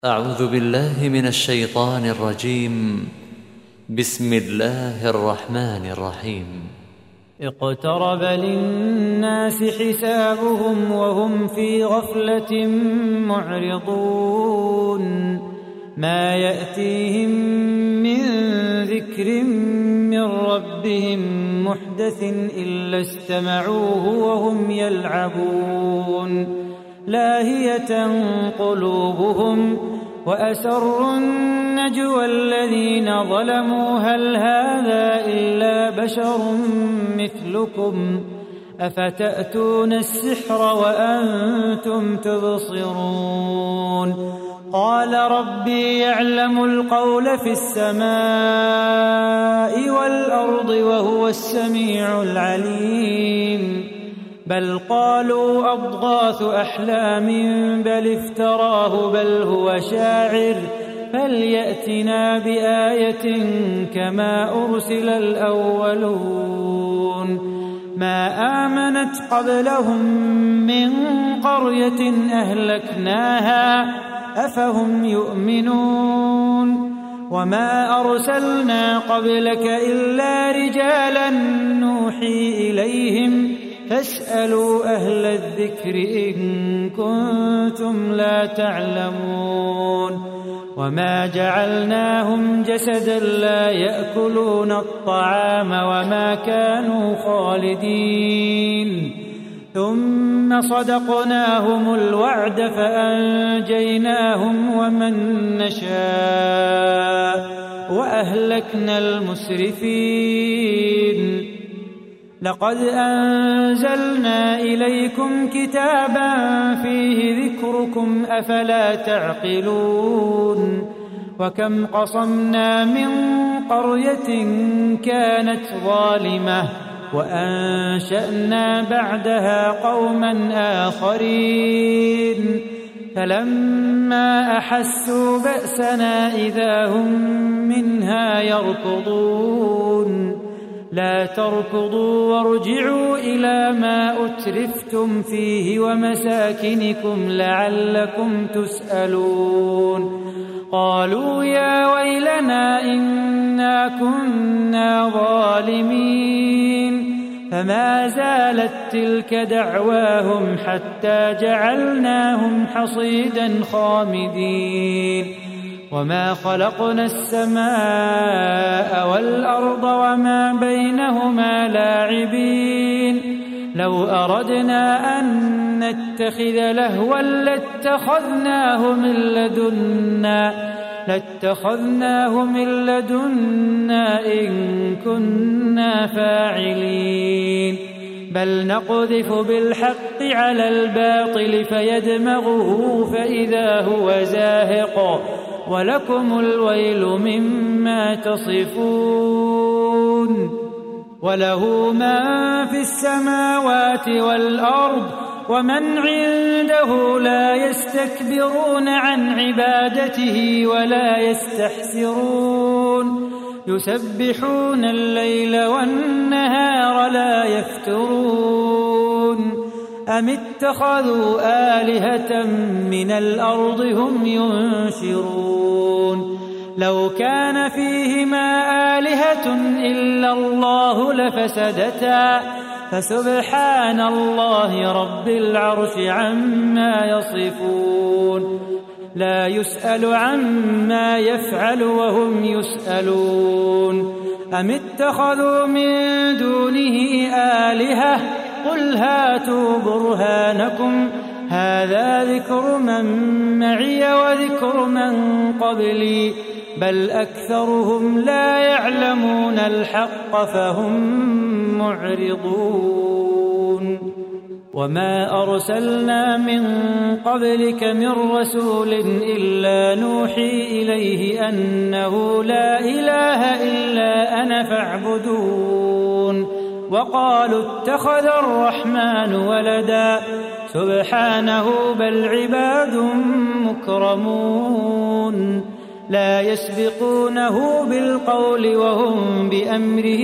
أعوذ بالله من الشيطان الرجيم. بسم الله الرحمن الرحيم. اقترب للناس حسابهم وهم في غفلة معرضون ما يأتيهم من ذكر من ربهم محدث إلا استمعوه وهم يلعبون لاهية قلوبهم وأسروا النجوى الذين ظلموا هل هذا إلا بشر مثلكم أفتأتون السحر وأنتم تبصرون قال ربي يعلم القول في السماء والأرض وهو السميع العليم بل قالوا أضغاث أحلام بل افتراه بل هو شاعر فليأتنا بآية كما أرسل الأولون ما آمنت قبلهم من قرية أهلكناها أفهم يؤمنون وما أرسلنا قبلك إلا رجالا نوحي إليهم فاسألوا أهل الذكر إن كنتم لا تعلمون وما جعلناهم جسدا لا يأكلون الطعام وما كانوا خالدين ثم صدقناهم الوعد فأنجيناهم ومن نشاء وأهلكنا المسرفين لقد أنزلنا إليكم كتابا فيه ذكركم أفلا تعقلون وكم قصمنا من قرية كانت ظالمة وأنشأنا بعدها قوما آخرين فلما أحسوا بأسنا إذا هم منها يركضون لا تركضوا وارجعوا إلى ما أترفتم فيه ومساكنكم لعلكم تسألون قالوا يا ويلنا إنا كنا ظالمين فما زالت تلك دعواهم حتى جعلناهم حصيدا خامدين وما خلقنا السماء والأرض وما بينهما لاعبين لو أردنا أن نتخذ لهوا لاتخذناه من لدنا إن كنا فاعلين بل نقذف بالحق على الباطل فيدمغه فإذا هو زاهق ولكم الويل مما تصفون وله من في السماوات والأرض ومن عنده لا يستكبرون عن عبادته ولا يستحسرون يسبحون الليل والنهار لا يفترون أم اتخذوا آلهة من الأرض هم ينشرون لو كان فيهما آلهة إلا الله لفسدتا فسبحان الله رب العرش عما يصفون لا يسأل عما يفعل وهم يسألون أم اتخذوا من دونه آلهة قل هاتوا برهانكم هذا ذكر من معي وذكر من قبلي بل أكثرهم لا يعلمون الحق فهم معرضون وما أرسلنا من قبلك من رسول إلا نوحي إليه أنه لا إله إلا أنا فاعبدون وقالوا اتخذ الرحمن ولدا سبحانه بل عباد مكرمون لا يسبقونه بالقول وهم بأمره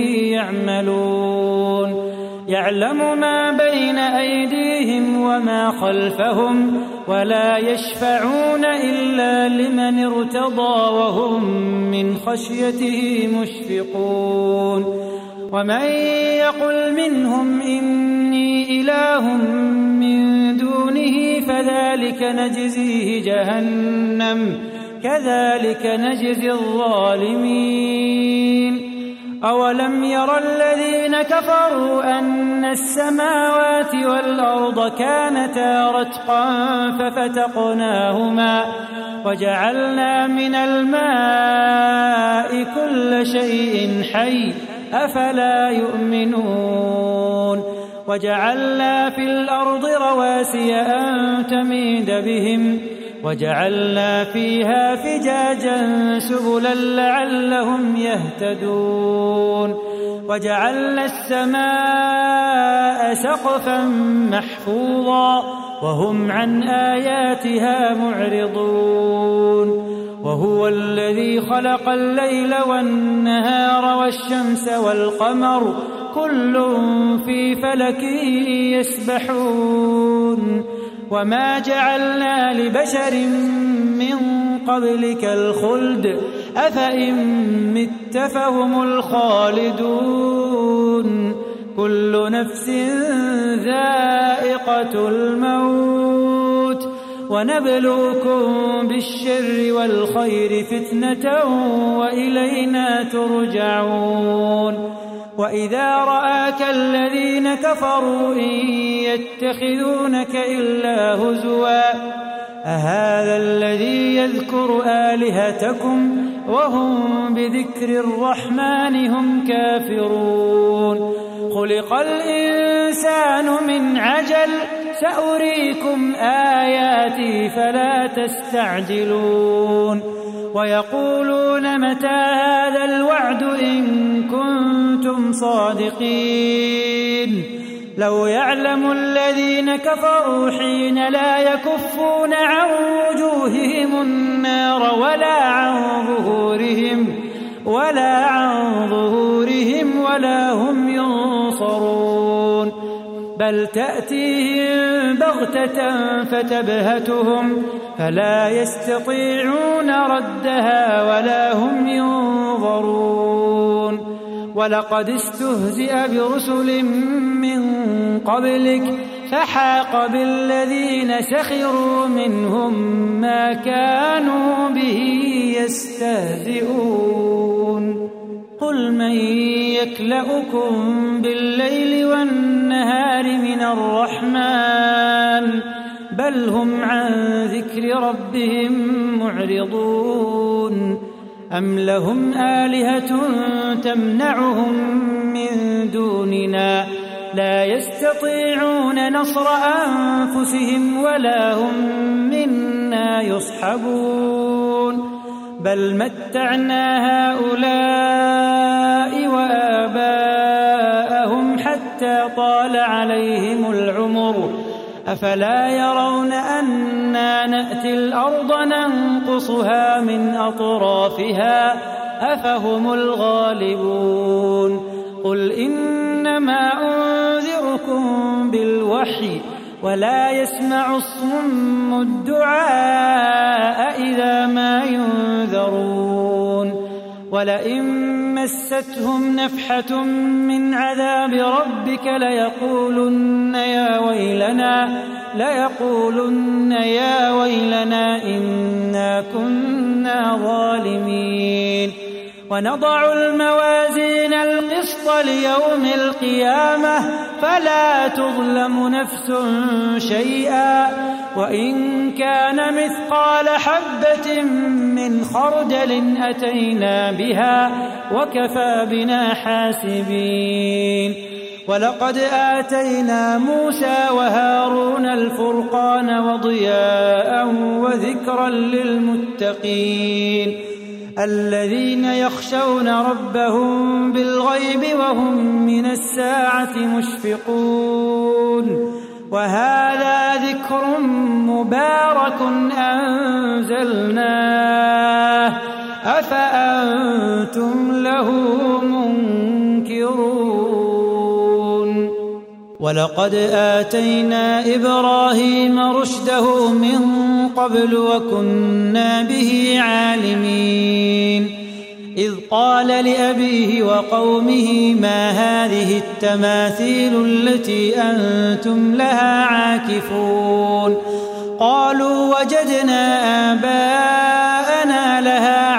يعملون يعلم ما بين أيديهم وما خلفهم ولا يشفعون إلا لمن ارتضى وهم من خشيته مشفقون ومن يقل منهم إني إله من دونه فذلك نجزيه جهنم كذلك نجزي الظالمين أولم ير الذين كفروا أن السماوات والأرض كانتا رتقا ففتقناهما وجعلنا من الماء كل شيء حي أفلا يؤمنون وجعلنا في الأرض رواسي أن تميد بهم وجعلنا فيها فجاجا سبلا لعلهم يهتدون وجعلنا السماء سقفا محفوظا وهم عن آياتها معرضون وهو الذي خلق الليل والنهار والشمس والقمر كل في فلك يسبحون وما جعلنا لبشر من قبلك الخلد أفإن مت فهم الخالدون كل نفس ذائقة الموت ونبلوكم بالشر والخير فتنة وإلينا ترجعون وإذا رآك الذين كفروا إن يتخذونك إلا هزوا أهذا الذي يذكر آلهتكم وهم بذكر الرحمن هم كافرون خلق الإنسان من عجل سأريكم آياتي فلا تستعجلون ويقولون متى هذا الوعد إن كنتم صادقين لو يعلم الذين كفروا حين لا يكفون عن وجوههم النار ولا عن ظهورهم ولا هم ينصرون بل تأتيهم بغتة فتبهتهم فلا يستطيعون ردها ولا هم ينظرون ولقد استهزئ برسل من قبلك فحاق بالذين سخروا منهم ما كانوا به يستهزئون قل من يكلؤكم بالليل والنهار من الرحمن بل هم عن ذكر ربهم معرضون أم لهم آلهة تمنعهم من دوننا لا يستطيعون نصر أنفسهم ولا هم منا يصحبون بل متعنا هؤلاء وآباءهم حتى طال عليهم العمر أفلا يرون أنا نأتي الأرض ننقصها من أطرافها أفهم الغالبون قل إنما أنذركم بالوحي ولا يسمع الصم الدعاء إذا ما ينذرون ولئن مستهم نفحة من عذاب ربك ليقولن يا ويلنا إنا كنا ظالمين ونضع الموازين القسط ليوم القيامة فلا تظلم نفس شيئا وإن كان مثقال حبة من خردل أتينا بها وكفى بنا حاسبين ولقد آتينا موسى وهارون الفرقان وضياء وذكرا للمتقين الذين يخشون ربهم بالغيب وهم من الساعة مشفقون وهذا ذكر مبارك أنزلناه أفأنتم له منكرون ولقد آتينا إبراهيم رشده من قبل وكنا به عالمين إذ قال لأبيه وقومه ما هذه التماثيل التي أنتم لها عاكفون قالوا وجدنا آباءنا لها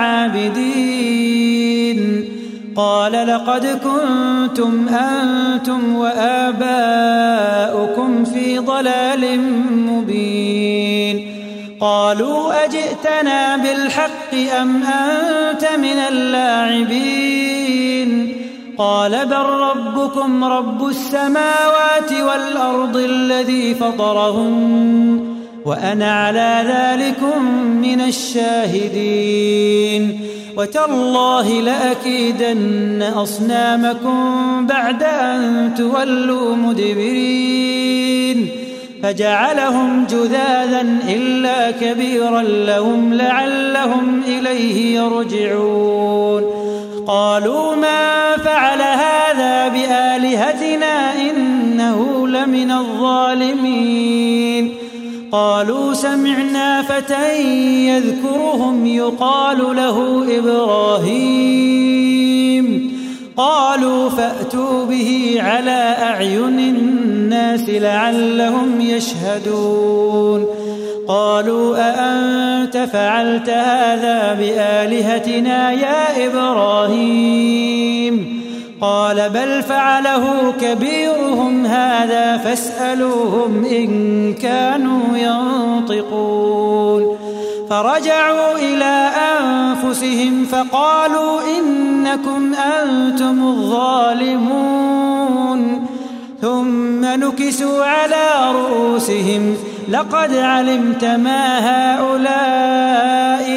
عابدين قال لقد كنتم أنتم وآباؤكم في ضلال مبين قالوا أجئتنا بالحق أم أنت من اللاعبين قال بل ربكم رب السماوات والأرض الذي فطرهن وأنا على ذلكم من الشاهدين وتالله لأكيدن أصنامكم بعد أن تولوا مدبرين فجعلهم جذاذا إلا كبيرا لهم لعلهم إليه يرجعون قالوا ما فعل هذا بآلهتنا إنه لمن الظالمين قالوا سمعنا فتى يذكرهم يقال له إبراهيم قالوا فأتوا به على أعين الناس لعلهم يشهدون قالوا أأنت فعلت هذا بآلهتنا يا إبراهيم قال بل فعله كبيرهم هذا فاسألوهم إن كانوا ينطقون فرجعوا إلى أنفسهم فقالوا إنكم أنتم الظالمون ثم نكسوا على رؤوسهم لقد علمت ما هؤلاء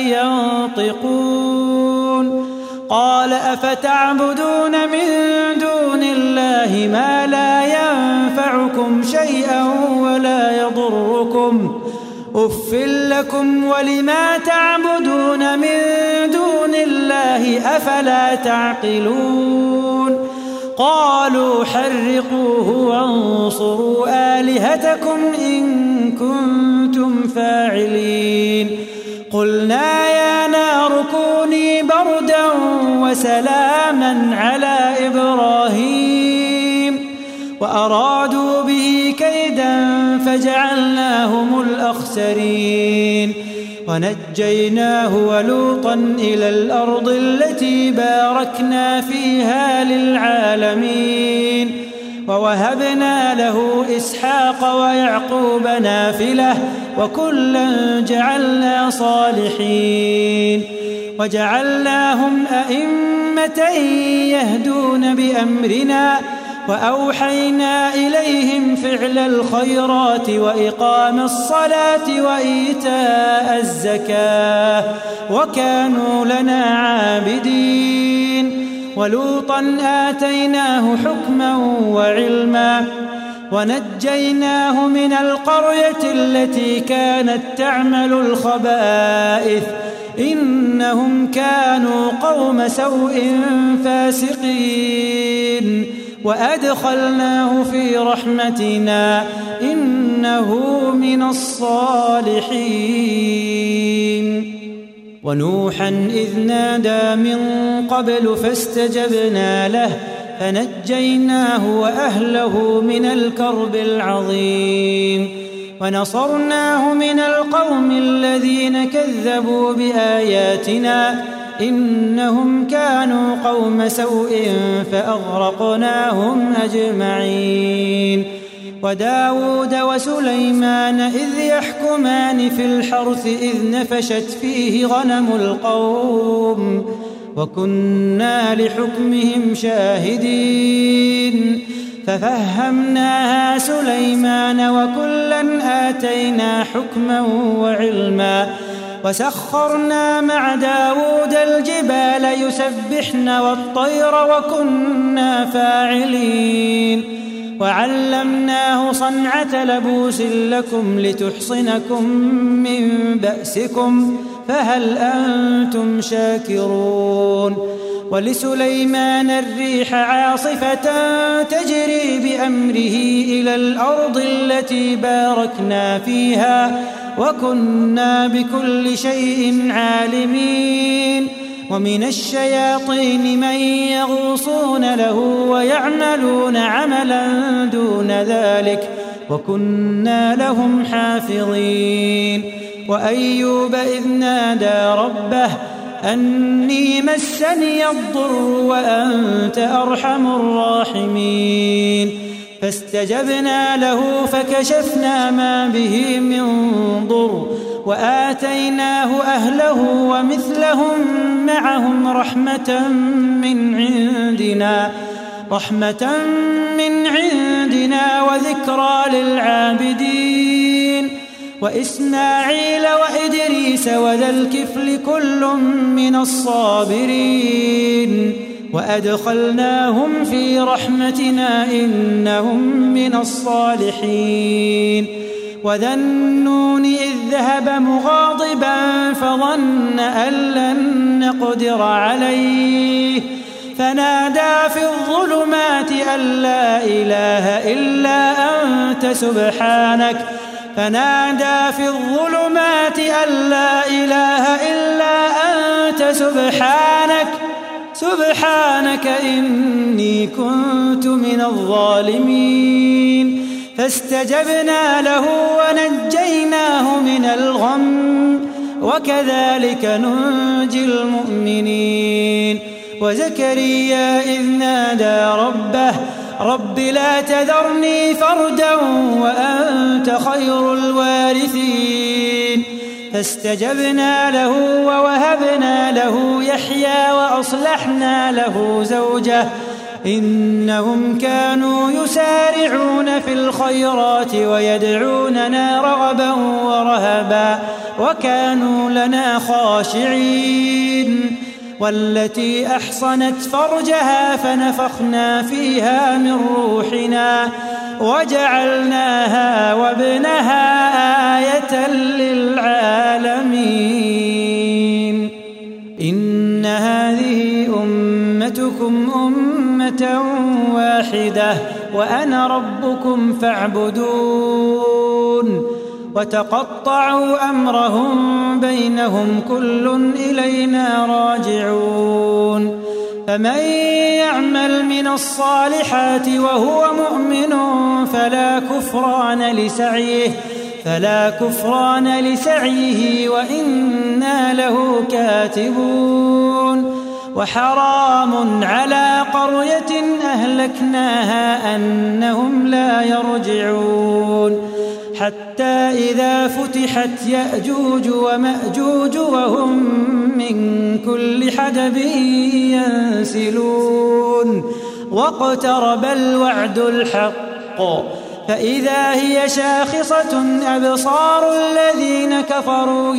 ينطقون قال أفتعبدون من دون الله ما لا ينفعكم شيئا ولا يضركم أف لكم ولما تعبدون من دون الله أفلا تعقلون قالوا حرقوه وانصروا آلهتكم إن كنتم فاعلين قلنا يا نار كوني بردا وسلاما على إبراهيم وأرادوا به كيدا فجعلناهم الأخسرين ونجيناه ولوطا إلى الأرض التي باركنا فيها للعالمين ووهبنا له إسحاق ويعقوب نافلة وكلا جعلنا صالحين وجعلناهم أئمة يهدون بأمرنا وأوحينا إليهم فعل الخيرات وإقام الصلاة وإيتاء الزكاة وكانوا لنا عابدين ولوطا آتيناه حكما وعلما ونجيناه من القرية التي كانت تعمل الخبائث إنهم كانوا قوم سوء فاسقين وأدخلناه في رحمتنا إنه من الصالحين ونوحا إذ نادى من قبل فاستجبنا له فنجيناه وأهله من الكرب العظيم ونصرناه من القوم الذين كذبوا بآياتنا إنهم كانوا قوم سوء فأغرقناهم أجمعين وداود وسليمان إذ يحكمان في الحرث إذ نفشت فيه غنم القوم وكنا لحكمهم شاهدين ففهمناها سليمان وكلا آتينا حكما وعلما وسخرنا مع داود الجبال يسبحن والطير وكنا فاعلين وعلمناه صنعة لبوس لكم لتحصنكم من بأسكم فهل أنتم شاكرون ولسليمان الريح عاصفة تجري بأمره إلى الأرض التي باركنا فيها وكنا بكل شيء عالمين ومن الشياطين من يغوصون له ويعملون عملا دون ذلك وكنا لهم حافظين وأيوب إذ نادى ربه أني مسني الضر وأنت أرحم الراحمين فاستجبنا له فكشفنا ما به من ضر وآتيناه أهله ومثلهم معهم رحمة من عندنا وذكرى للعابدين وإسماعيل وإدريس وذا الكفل كل من الصابرين وأدخلناهم في رحمتنا إنهم من الصالحين وذا النون إذ ذهب مغاضبا فظن أن لن نقدر عليه فنادى في الظلمات أن لا إله إلا أنت سبحانك إني كنت من الظالمين فاستجبنا له ونجيناه من الغم وكذلك ننجي المؤمنين وزكريا إذ نادى ربه رب لا تذرني فردا وأنت خير الوارثين فاستجبنا له ووهبنا له يحيى وأصلحنا له زوجه إنهم كانوا يسارعون في الخيرات ويدعوننا رغبا ورهبا وكانوا لنا خاشعين والتي أحصنت فرجها فنفخنا فيها من روحنا وجعلناها وابنها آية للعالمين إن هذه أمتكم أمة واحدة وأنا ربكم فاعبدون وتقطعوا أمرهم بينهم كل إلينا راجعون فمن يعمل من الصالحات وهو مؤمن فلا كفران لسعيه وإنا له كاتبون وحرام على قرية أهلكناها أنهم لا يرجعون حتى إذا فتحت يأجوج ومأجوج وهم من كل حدب ينسلون واقترب الوعد الحق فإذا هي شاخصة أبصار الذين كفروا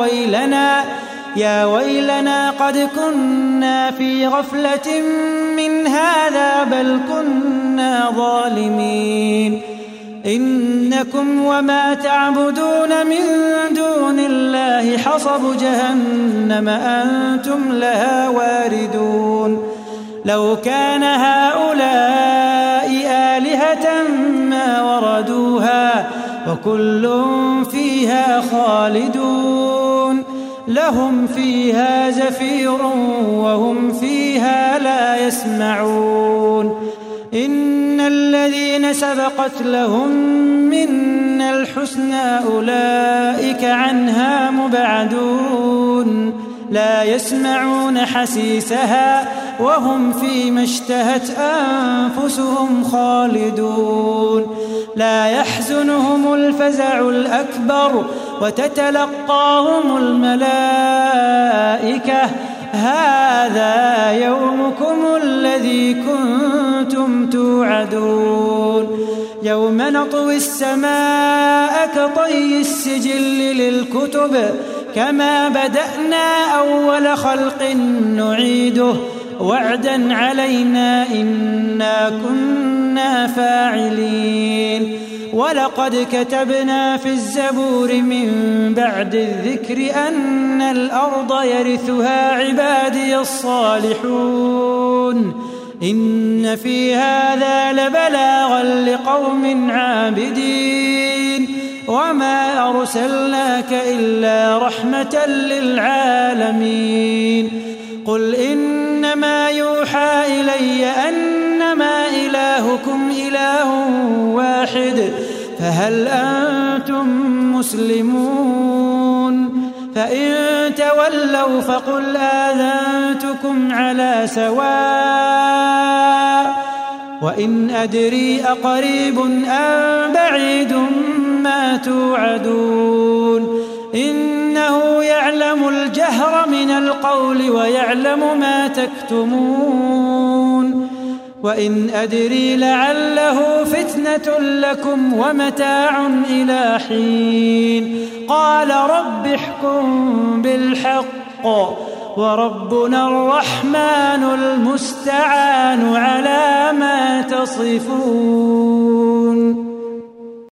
يا ويلنا قد كنا في غفلة من هذا بل كنا ظالمين إنكم وما تعبدون من دون الله حصب جهنم أنتم لها واردون لو كان هؤلاء آلهة ما وردوها وكل فيها خالدون لهم فيها زفير وهم فيها لا يسمعون إن الذين سبقت لهم منا الحسنى أولئك عنها مبعدون لا يسمعون حسيسها وهم فيما اشتهت أنفسهم خالدون لا يحزنهم الفزع الأكبر وتتلقاهم الملائكة هذا يومكم الذي كنتم توعدون يوم نطوي السماء كطي السجل للكتب كما بدأنا أول خلق نعيده وعدا علينا إنا كنا فاعلين ولقد كتبنا في الزبور من بعد الذكر أن الأرض يرثها عبادي الصالحون إن في هذا لبلاغا لقوم عابدين وما أرسلناك إلا رحمة للعالمين قل إنما يوحى إلي أنما إلهكم إله واحد فهل أنتم مسلمون فإن تولوا فقل آذنتكم على سواء وإن أدري أقريب أم بعيد ما توعدون إنه يعلم الجهر من القول ويعلم ما تكتمون وإن أدري لعله فتنة لكم ومتاع إلى حين قال رب احكم بالحق وربنا الرحمن المستعان على ما تصفون.